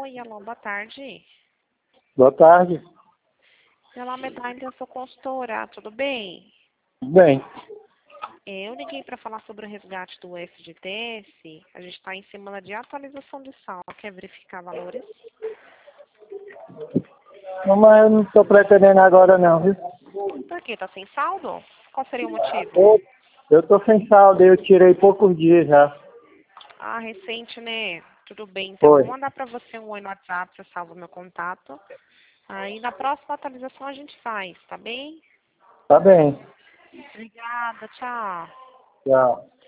Oi, alô, boa tarde. Boa tarde. Meu nome é Daine, eu sou consultora, tudo bem? Bem, Eu liguei para falar sobre o resgate do FGTS. A gente está em semana de atualização de saldo. Quer verificar valores? mas eu não estou pretendendo agora não, viu? Por quê? Tá sem saldo? Qual seria o motivo? Eu estou sem saldo, eu tirei poucos dias já. Ah, recente, né? Tudo bem, então eu Foi. vou mandar para você um oi no WhatsApp, você salva o meu contato. Aí na próxima atualização a gente faz, tá bem? Tá bem. Obrigada, tchau. Tchau.